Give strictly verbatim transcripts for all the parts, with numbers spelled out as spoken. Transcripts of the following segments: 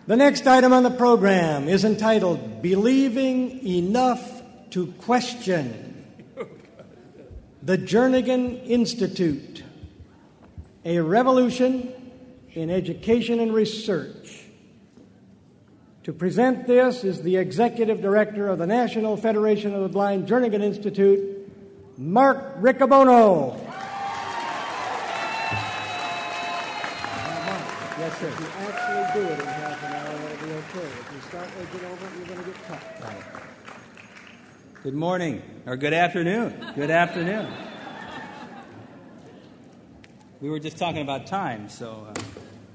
The next item on the program is entitled Believing Enough to Question. The Jernigan Institute, a revolution in education and research. To present this is the Executive Director of the National Federation of the Blind Jernigan Institute, Mark Riccobono. Yes, sir. If you actually do it in half an hour, that'll be okay. If you start edging over it, you're going to get cut. Right. Good morning, or good afternoon. Good afternoon. We were just talking about time, so... Uh,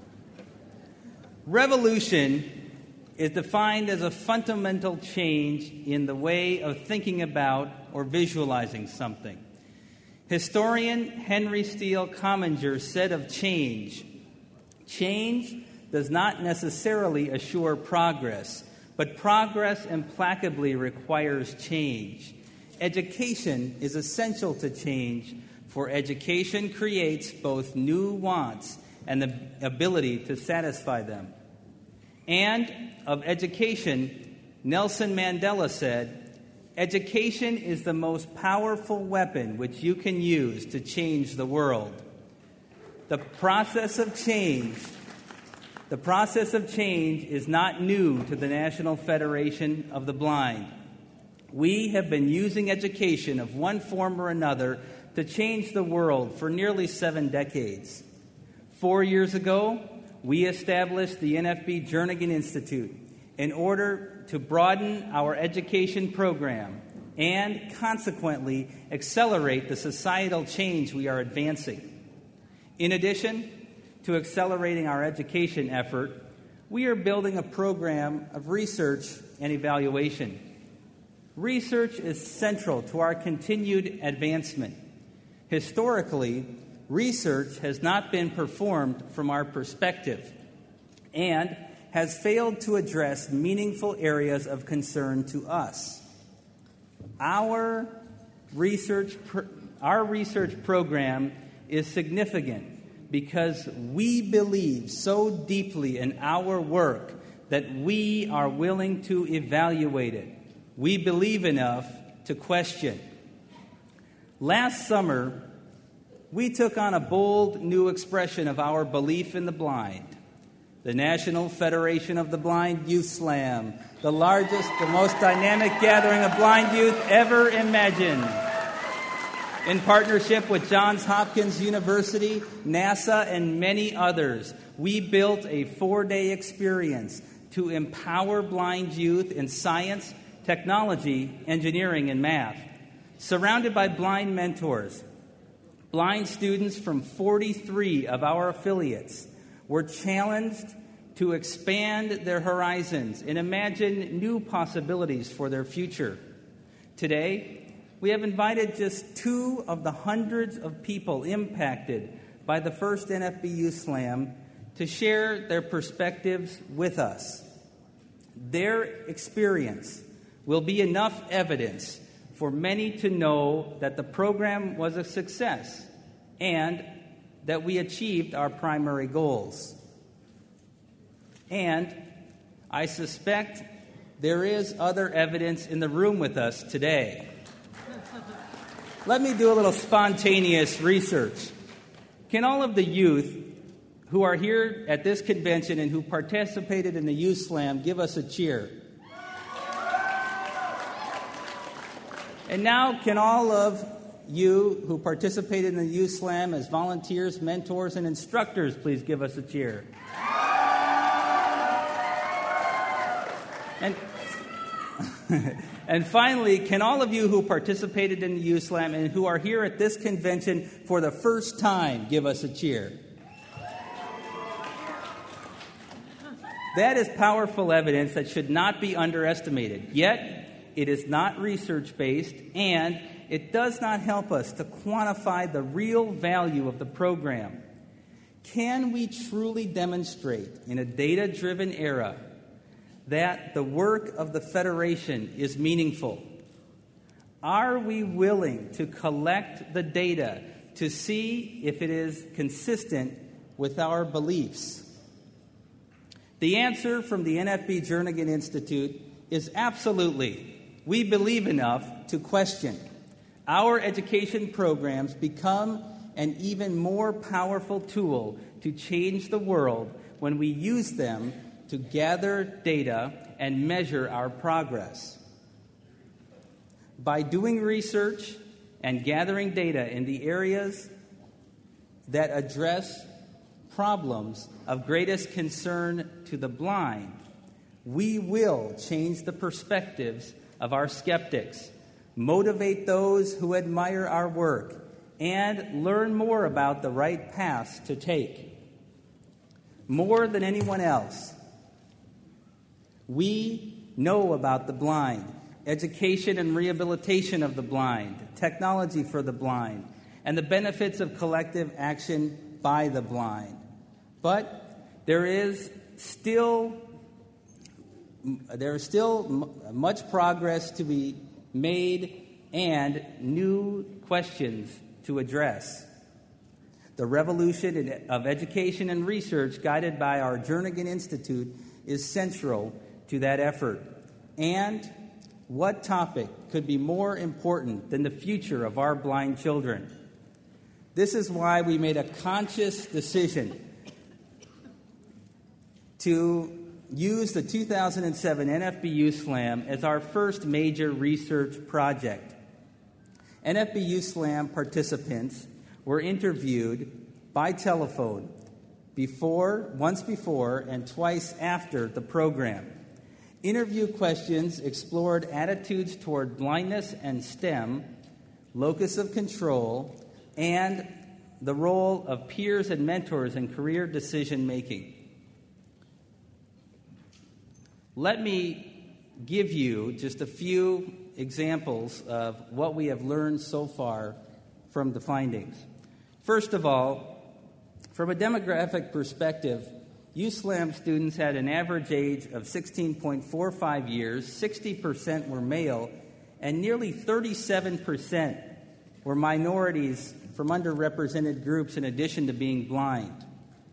revolution is defined as a fundamental change in the way of thinking about or visualizing something. Historian Henry Steele Commager said of change, change does not necessarily assure progress, but progress implacably requires change. Education is essential to change, for education creates both new wants and the ability to satisfy them. And of education, Nelson Mandela said, education is the most powerful weapon which you can use to change the world. The process of change, the process of change is not new to the National Federation of the Blind. We have been using education of one form or another to change the world for nearly seven decades. Four years ago, we established the N F B Jernigan Institute in order to broaden our education program and, consequently, accelerate the societal change we are advancing. In addition to accelerating our education effort, we are building a program of research and evaluation. Research is central to our continued advancement. Historically, research has not been performed from our perspective and has failed to address meaningful areas of concern to us. Our research, pr- our research program is significant because we believe so deeply in our work that we are willing to evaluate it. We believe enough to question. Last summer, we took on a bold new expression of our belief in the blind. The National Federation of the Blind Youth Slam, the largest, the most dynamic gathering of blind youth ever imagined. In partnership with Johns Hopkins University, NASA, and many others, we built a four-day experience to empower blind youth in science, technology, engineering, and math. Surrounded by blind mentors, blind students from forty-three of our affiliates were challenged to expand their horizons and imagine new possibilities for their future. Today, we have invited just two of the hundreds of people impacted by the first N F B Youth Slam to share their perspectives with us. Their experience will be enough evidence for many to know that the program was a success and that we achieved our primary goals. And I suspect there is other evidence in the room with us today. Let me do a little spontaneous research. Can all of the youth who are here at this convention and who participated in the Youth Slam give us a cheer? And now, can all of you who participated in the Youth Slam as volunteers, mentors, and instructors please give us a cheer? And, and finally, can all of you who participated in the Youth Slam and who are here at this convention for the first time give us a cheer? That is powerful evidence that should not be underestimated. Yet, it is not research-based, and it does not help us to quantify the real value of the program. Can we truly demonstrate in a data-driven era that the work of the Federation is meaningful? Are we willing to collect the data to see if it is consistent with our beliefs? The answer from the N F B Jernigan Institute is absolutely. We believe enough to question. Our education programs become an even more powerful tool to change the world when we use them to gather data and measure our progress. By doing research and gathering data in the areas that address problems of greatest concern to the blind, we will change the perspectives of our skeptics, motivate those who admire our work, and learn more about the right paths to take. More than anyone else, we know about the blind, education and rehabilitation of the blind, technology for the blind, and the benefits of collective action by the blind. But there is still there is still m- much progress to be made and new questions to address. The revolution in, of education and research guided by our Jernigan Institute is central to that effort. And what topic could be more important than the future of our blind children? This is why we made a conscious decision to use the two thousand seven N F B Youth Slam as our first major research project. N F B Youth Slam participants were interviewed by telephone before, once before and twice after the program. Interview questions explored attitudes toward blindness and STEM, locus of control, and the role of peers and mentors in career decision-making. Let me give you just a few examples of what we have learned so far from the findings. First of all, from a demographic perspective, Youth Slam students had an average age of sixteen point four five years, sixty percent were male, and nearly thirty-seven percent were minorities from underrepresented groups in addition to being blind.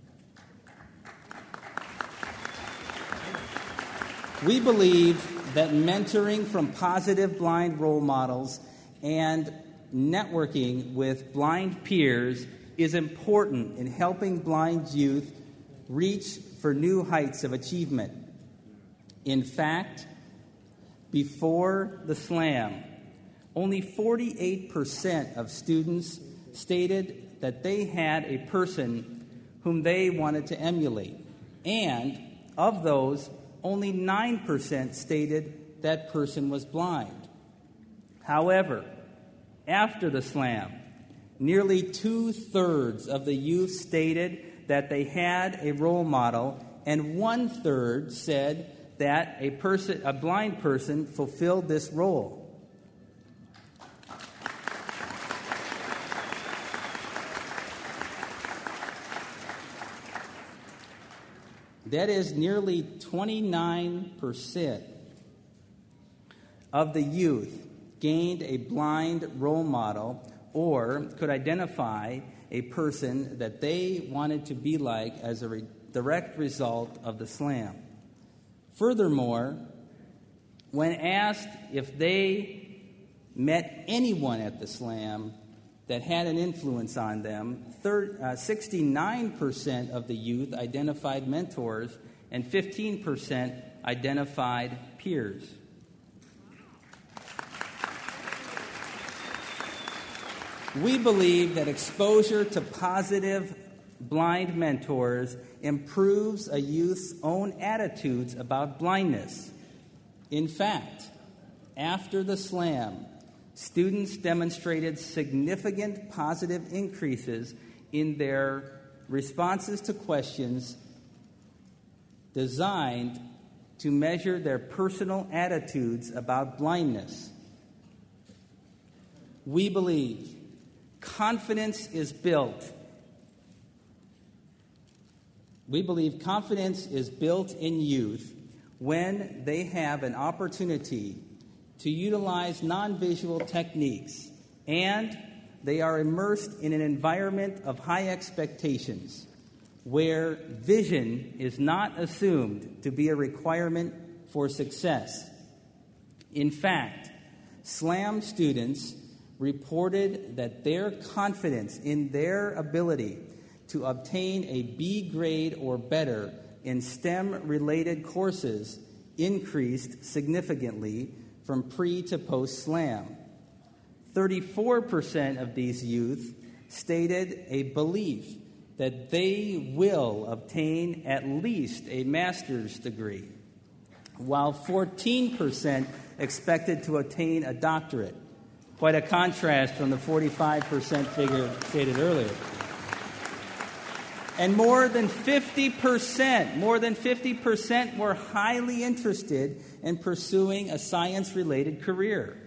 We believe that mentoring from positive blind role models and networking with blind peers is important in helping blind youth reach for new heights of achievement. In fact, before the Slam, only forty-eight percent of students stated that they had a person whom they wanted to emulate. And of those, only nine percent stated that person was blind. However, after the Slam, nearly two-thirds of the youth stated that they had a role model, and one-third said that a person, a blind person fulfilled this role. That is, nearly twenty-nine percent of the youth gained a blind role model or could identify a person that they wanted to be like as a re- direct result of the Slam. Furthermore, when asked if they met anyone at the Slam that had an influence on them, third, uh, sixty-nine percent of the youth identified mentors and fifteen percent identified peers. We believe that exposure to positive blind mentors improves a youth's own attitudes about blindness. In fact, after the Slam, students demonstrated significant positive increases in their responses to questions designed to measure their personal attitudes about blindness. We believe confidence is built. We believe confidence is built in youth when they have an opportunity to utilize non-visual techniques and they are immersed in an environment of high expectations. where vision is not assumed to be a requirement for success. In fact, SLAM students reported that their confidence in their ability to obtain a B grade or better in STEM-related courses increased significantly from pre to post-SLAM. thirty-four percent of these youth stated a belief that they will obtain at least a master's degree, while fourteen percent expected to attain a doctorate. Quite a contrast from the forty-five percent figure stated earlier. And more than fifty percent, more than fifty percent were highly interested in pursuing a science-related career.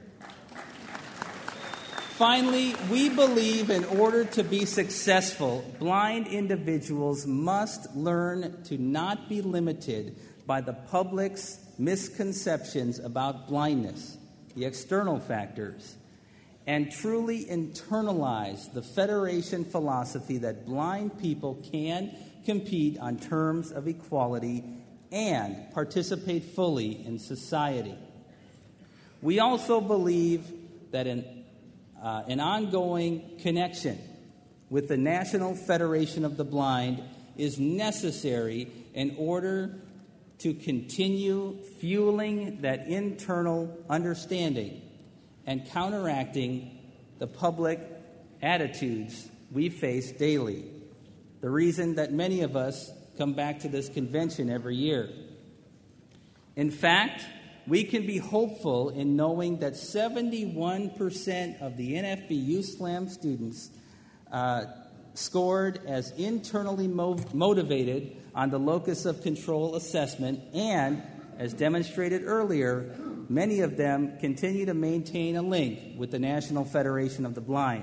Finally, we believe in order to be successful, blind individuals must learn to not be limited by the public's misconceptions about blindness, the external factors, and truly internalize the Federation philosophy that blind people can compete on terms of equality and participate fully in society. We also believe that an, uh, an ongoing connection with the National Federation of the Blind is necessary in order to continue fueling that internal understanding and counteracting the public attitudes we face daily. The reason that many of us come back to this convention every year. In fact, we can be hopeful in knowing that seventy-one percent of the N F B U SLAM students uh, scored as internally mo- motivated on the locus of control assessment, and, as demonstrated earlier, many of them continue to maintain a link with the National Federation of the Blind.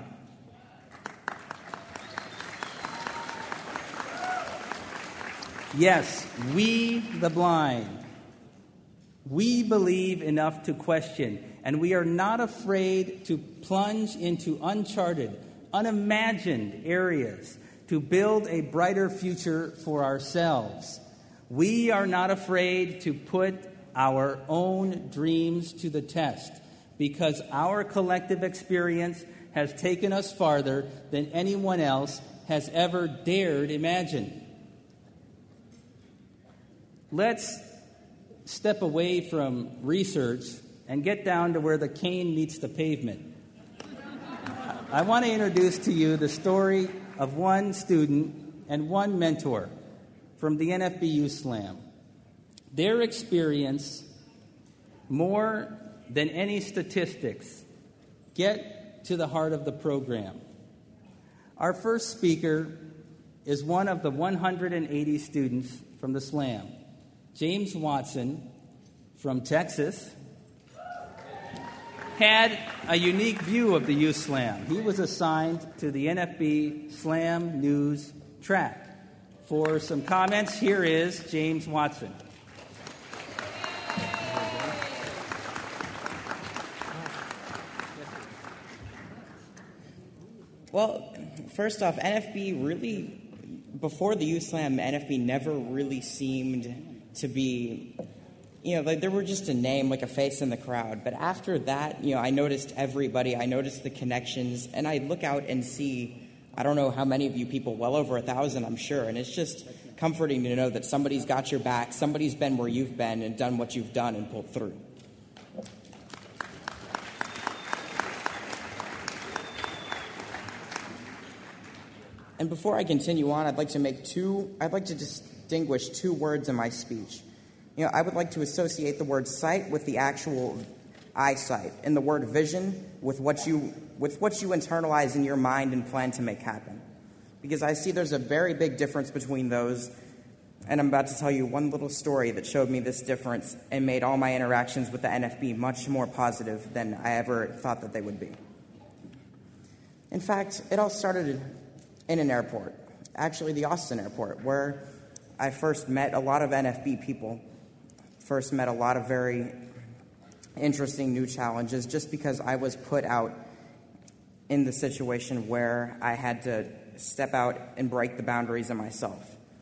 Yes, we, the blind, we believe enough to question, and we are not afraid to plunge into uncharted, unimagined areas to build a brighter future for ourselves. We are not afraid to put our own dreams to the test, because our collective experience has taken us farther than anyone else has ever dared imagine. Let's step away from research and get down to where the cane meets the pavement. I want to introduce to you the story of one student and one mentor from the N F B U SLAM. Their experience, more than any statistics, get to the heart of the program. Our first speaker is one of the one hundred eighty students from the SLAM. James Watson from Texas had a unique view of the U SLAM. He was assigned to the N F B SLAM News track. For some comments, here is James Watson. Well, first off, N F B really, before the U SLAM, N F B never really seemed to be, you know, like they were just a name, like a face in the crowd. But after that, you know, I noticed everybody, I noticed the connections, and I look out and see, I don't know how many of you people, well over a thousand, I'm sure, and it's just comforting to know that somebody's got your back, somebody's been where you've been and done what you've done and pulled through. And before I continue on, I'd like to make two, I'd like to distinguish two words in my speech. You know, I would like to associate the word sight with the actual eyesight, and the word vision with what you with what you internalize in your mind and plan to make happen. Because I see there's a very big difference between those, and I'm about to tell you one little story that showed me this difference and made all my interactions with the N F B much more positive than I ever thought that they would be. In fact, it all started in an airport, actually the Austin airport, where I first met a lot of N F B people, first met a lot of very interesting new challenges, just because I was put out in the situation where I had to step out and break the boundaries of myself.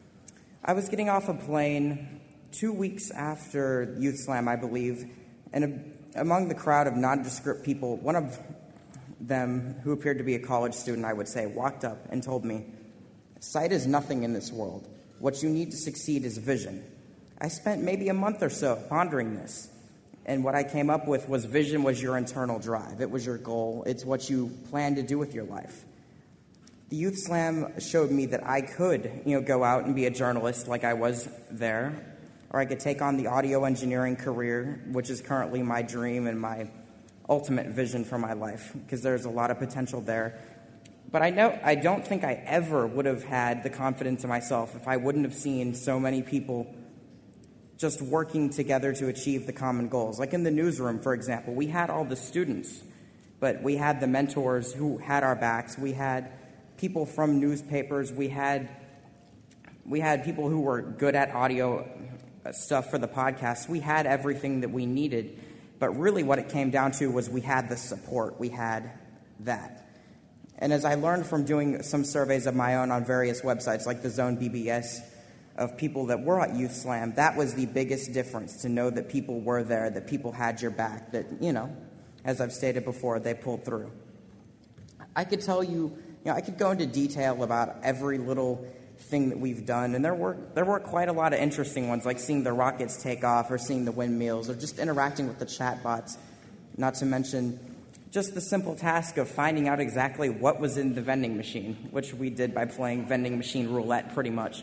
I was getting off a plane two weeks after Youth Slam, I believe, and a, among the crowd of nondescript people, one of them, who appeared to be a college student, I would say, walked up and told me, "Sight is nothing in this world. What you need to succeed is vision." I spent maybe a month or so pondering this, and what I came up with was vision was your internal drive. It was your goal. It's what you plan to do with your life. The Youth Slam showed me that I could, you know, go out and be a journalist like I was there, or I could take on the audio engineering career, which is currently my dream and my ultimate vision for my life, because there's a lot of potential there. But I know I don't think I ever would have had the confidence in myself if I wouldn't have seen so many people just working together to achieve the common goals. Like in the newsroom, for example, we had all the students, but we had the mentors who had our backs. We had people from newspapers. We had we had people who were good at audio stuff for the podcast. We had everything that we needed, but really what it came down to was we had the support. We had that. And as I learned from doing some surveys of my own on various websites like the Zone B B S, of people that were at Youth Slam, that was the biggest difference, to know that people were there, that people had your back, that, you know, as I've stated before, they pulled through. I could tell you, you know, I could go into detail about every little thing that we've done, and there were there were quite a lot of interesting ones, like seeing the rockets take off, or seeing the windmills, or just interacting with the chatbots, not to mention just the simple task of finding out exactly what was in the vending machine, which we did by playing vending machine roulette pretty much.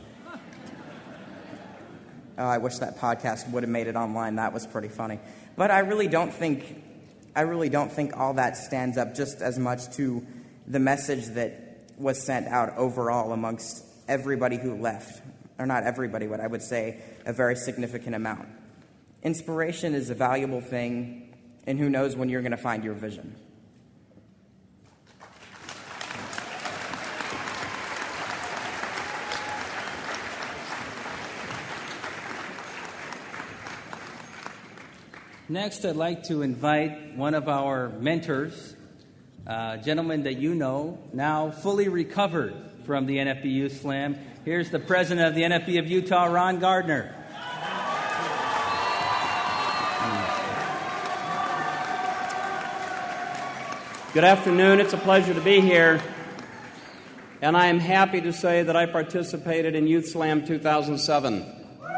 Oh, I wish that podcast would have made it online. That was pretty funny. But I really don't think, I really don't think all that stands up just as much to the message that was sent out overall amongst everybody who left. Or not everybody, but I would say a very significant amount. Inspiration is a valuable thing, and who knows when you're going to find your vision. Next, I'd like to invite one of our mentors, a gentleman that you know, now fully recovered from the N F B Youth Slam. Here's the president of the N F B of Utah, Ron Gardner. Good afternoon. It's a pleasure to be here. And I am happy to say that I participated in Youth Slam two thousand seven.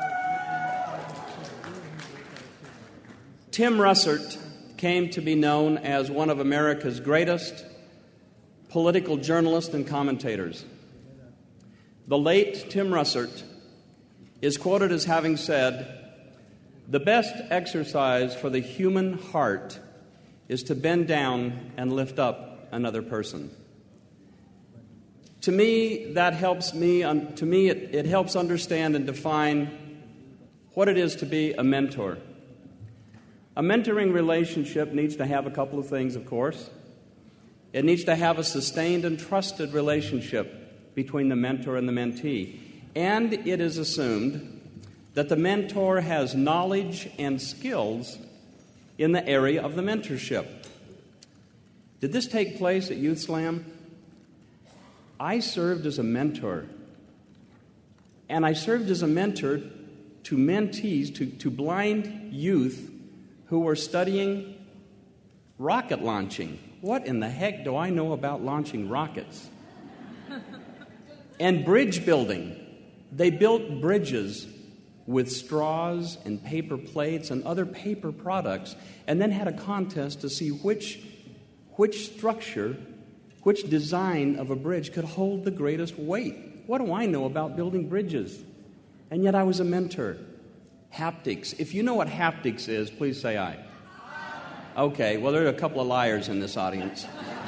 Tim Russert came to be known as one of America's greatest political journalists and commentators. The late Tim Russert is quoted as having said, "The best exercise for the human heart is to bend down and lift up another person." To me, that helps me, to me it, it helps understand and define what it is to be a mentor. A mentoring relationship needs to have a couple of things, of course. It needs to have a sustained and trusted relationship between the mentor and the mentee. And it is assumed that the mentor has knowledge and skills in the area of the mentorship. Did this take place at Youth Slam? I served as a mentor. And I served as a mentor to mentees, to, to blind youth who were studying rocket launching. What in the heck do I know about launching rockets? And bridge building. They built bridges with straws and paper plates and other paper products, and then had a contest to see which, which structure, which design of a bridge could hold the greatest weight. What do I know about building bridges? And yet I was a mentor. Haptics. If you know what haptics is, please say aye. Okay, well, there are a couple of liars in this audience.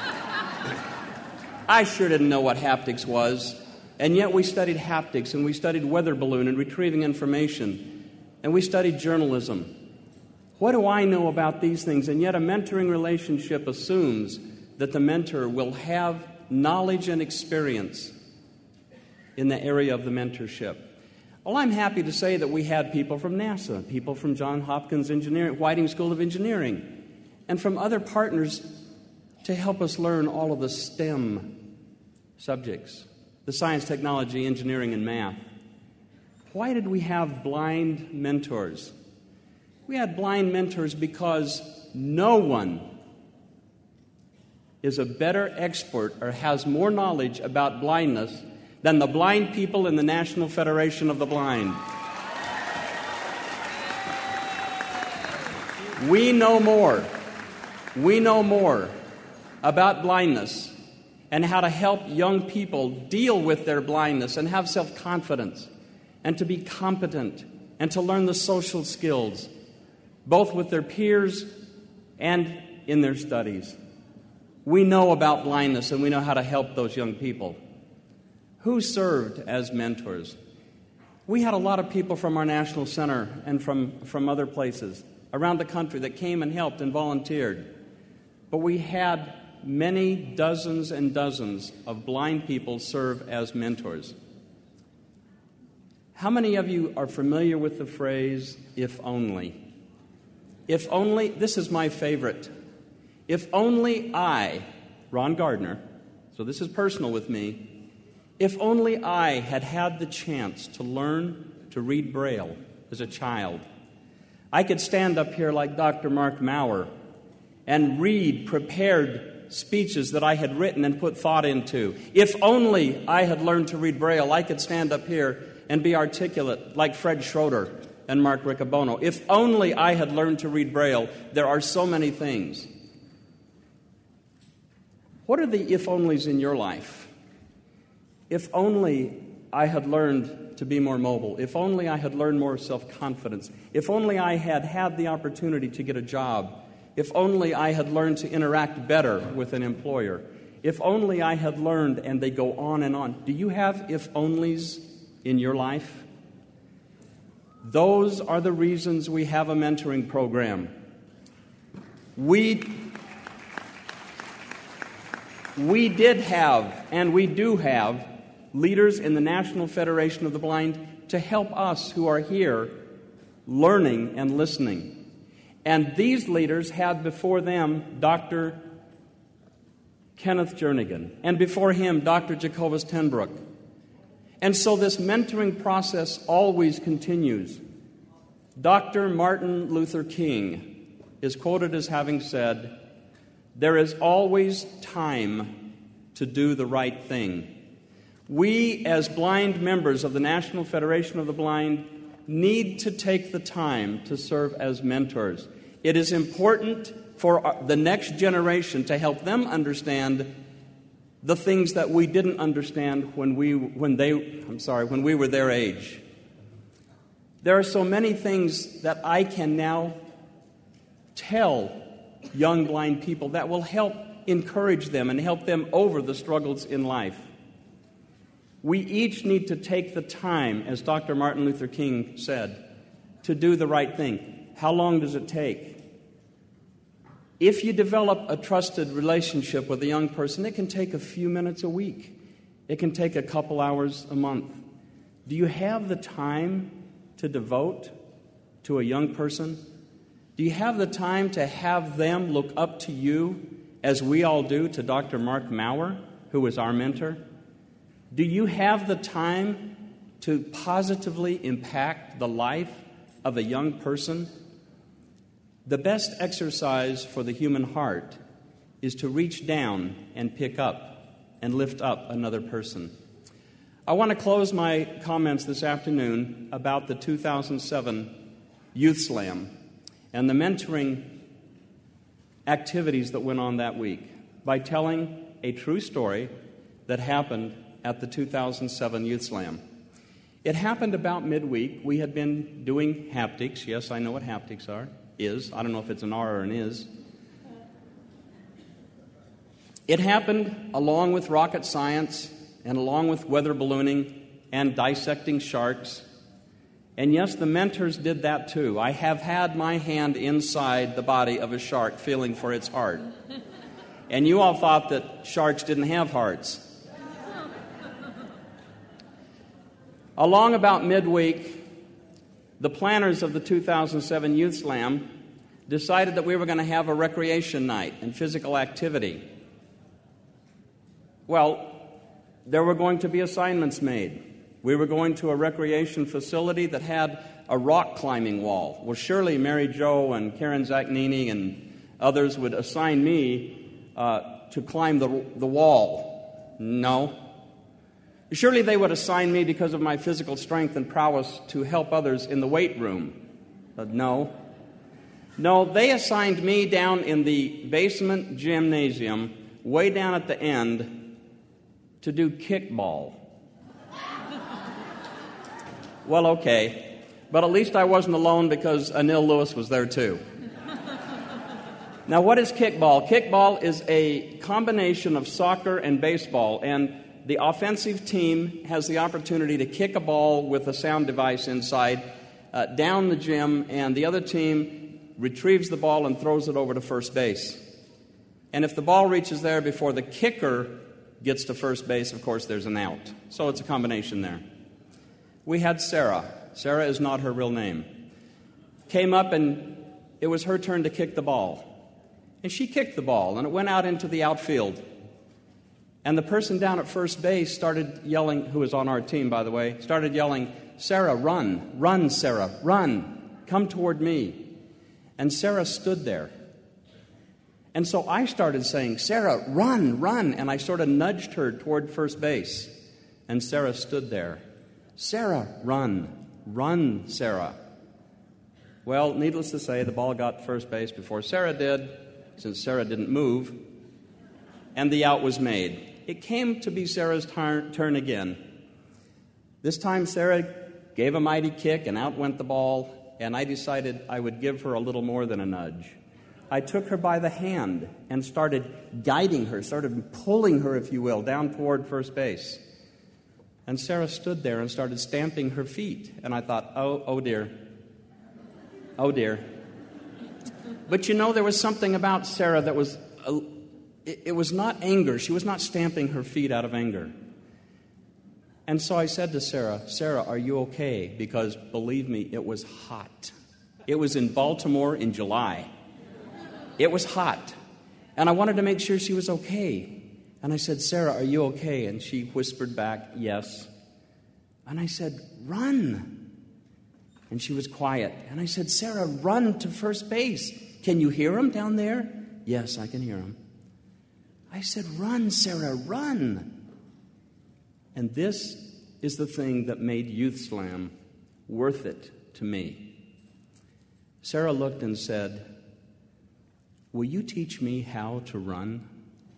I sure didn't know what haptics was, and yet we studied haptics, and we studied weather balloon and retrieving information, and we studied journalism. What do I know about these things? And yet a mentoring relationship assumes that the mentor will have knowledge and experience in the area of the mentorship. Well, I'm happy to say that we had people from NASA, people from Johns Hopkins Engineering, Whiting School of Engineering, and from other partners to help us learn all of the STEM subjects, the science, technology, engineering, and math. why did we have blind mentors? We had blind mentors because no one is a better expert or has more knowledge about blindness than the blind people in the National Federation of the Blind. We know more. We know more about blindness and how to help young people deal with their blindness and have self-confidence and to be competent and to learn the social skills, both with their peers and in their studies. We know about blindness and we know how to help those young people. Who served as mentors? We had a lot of people from our National Center and from, from other places around the country that came and helped and volunteered. But we had many dozens and dozens of blind people serve as mentors. How many of you are familiar with the phrase, if only? If only, this is my favorite. If only I, Ron Gardner, so this is personal with me, if only I had had the chance to learn to read Braille as a child, I could stand up here like Doctor Mark Maurer and read prepared speeches that I had written and put thought into. If only I had learned to read Braille, I could stand up here and be articulate like Fred Schroeder and Mark Riccobono. If only I had learned to read Braille, there are so many things. What are the if-onlys in your life? If only I had learned to be more mobile. If only I had learned more self-confidence. If only I had had the opportunity to get a job. If only I had learned to interact better with an employer. If only I had learned, and they go on and on. Do you have if-onlys in your life? Those are the reasons we have a mentoring program. We, we did have, and we do have, leaders in the National Federation of the Blind to help us who are here learning and listening. And these leaders had before them Doctor Kenneth Jernigan, and before him Doctor Jacobus Tenbrook. And so this mentoring process always continues. Doctor Martin Luther King is quoted as having said, "There is always time to do the right thing." We, as blind members of the National Federation of the Blind, need to take the time to serve as mentors. It is important for the next generation to help them understand the things that we didn't understand when we when they I'm sorry, when we were their age. There are so many things that I can now tell young blind people that will help encourage them and help them over the struggles in life. We each need to take the time, as Doctor Martin Luther King said, to do the right thing. How long does it take? If you develop a trusted relationship with a young person, it can take a few minutes a week. It can take a couple hours a month. Do you have the time to devote to a young person? Do you have the time to have them look up to you, as we all do to Doctor Mark Maurer, who was our mentor? Do you have the time to positively impact the life of a young person? The best exercise for the human heart is to reach down and pick up and lift up another person. I want to close my comments this afternoon about the two thousand seven Youth Slam and the mentoring activities that went on that week by telling a true story that happened at the two thousand seven Youth Slam. It happened about midweek. We had been doing haptics. Yes, I know what haptics are. Is. I don't know if it's an R or an is. It happened along with rocket science and along with weather ballooning and dissecting sharks. And yes, the mentors did that too. I have had my hand inside the body of a shark feeling for its heart. And you all thought that sharks didn't have hearts. Along about midweek, the planners of the two thousand seven Youth Slam decided that we were going to have a recreation night and physical activity. Well, there were going to be assignments made. We were going to a recreation facility that had a rock climbing wall. Well, surely Mary Jo and Karen Zachnini and others would assign me uh, to climb the, the wall. No. Surely they would assign me because of my physical strength and prowess to help others in the weight room. Uh, no. No, they assigned me down in the basement gymnasium, way down at the end, to do kickball. Well, okay. But at least I wasn't alone because Anil Lewis was there too. Now, what is kickball? Kickball is a combination of soccer and baseball, and the offensive team has the opportunity to kick a ball with a sound device inside uh, down the gym, and the other team retrieves the ball and throws it over to first base. And if the ball reaches there before the kicker gets to first base, of course, there's an out. So it's a combination there. We had Sarah. Sarah is not her real name. Came up, and it was her turn to kick the ball. And she kicked the ball, and it went out into the outfield. And the person down at first base started yelling, who was on our team, by the way, started yelling, "Sarah, run, run, Sarah, run, come toward me." And Sarah stood there. And so I started saying, "Sarah, run, run," and I sort of nudged her toward first base. And Sarah stood there. "Sarah, run, run, Sarah." Well, needless to say, the ball got to first base before Sarah did, since Sarah didn't move, and the out was made. It came to be Sarah's tar- turn again. This time Sarah gave a mighty kick, and out went the ball, and I decided I would give her a little more than a nudge. I took her by the hand and started guiding her, started pulling her, if you will, down toward first base. And Sarah stood there and started stamping her feet, and I thought, oh, oh dear, oh dear. But you know, there was something about Sarah that was, uh, it, it was not anger. She was not stamping her feet out of anger. And so I said to Sarah, "Sarah, are you okay?" Because, believe me, it was hot. It was in Baltimore in July. It was hot. And I wanted to make sure she was okay. And I said, "Sarah, are you okay?" And she whispered back, "Yes." And I said, "Run." And she was quiet. And I said, "Sarah, run to first base. Can you hear him down there?" "Yes, I can hear him." I said, "Run, Sarah, run." And this is the thing that made Youth Slam worth it to me. Sarah looked and said, "Will you teach me how to run?"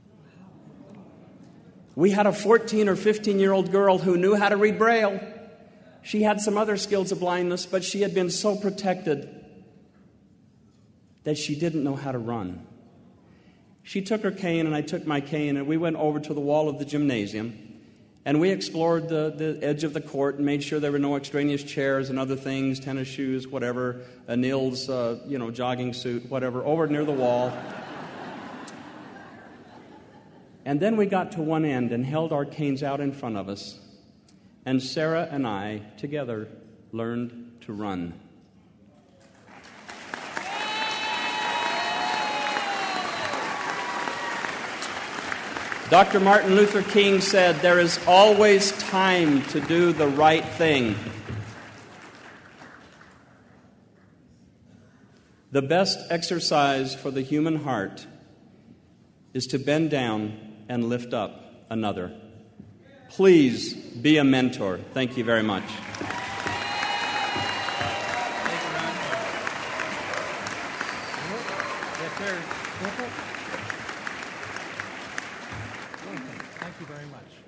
We had a fourteen or fifteen-year-old girl who knew how to read Braille. She had some other skills of blindness, but she had been so protected that she didn't know how to run. She took her cane, and I took my cane, and we went over to the wall of the gymnasium, and we explored the, the edge of the court and made sure there were no extraneous chairs and other things, tennis shoes, whatever, Anil's, uh, you know, jogging suit, whatever, over near the wall. And then we got to one end and held our canes out in front of us. And Sarah and I, together, learned to run. Doctor Martin Luther King said, "There is always time to do the right thing." The best exercise for the human heart is to bend down and lift up another. Please be a mentor. Thank you very much. Yes, sir. Thank you very much.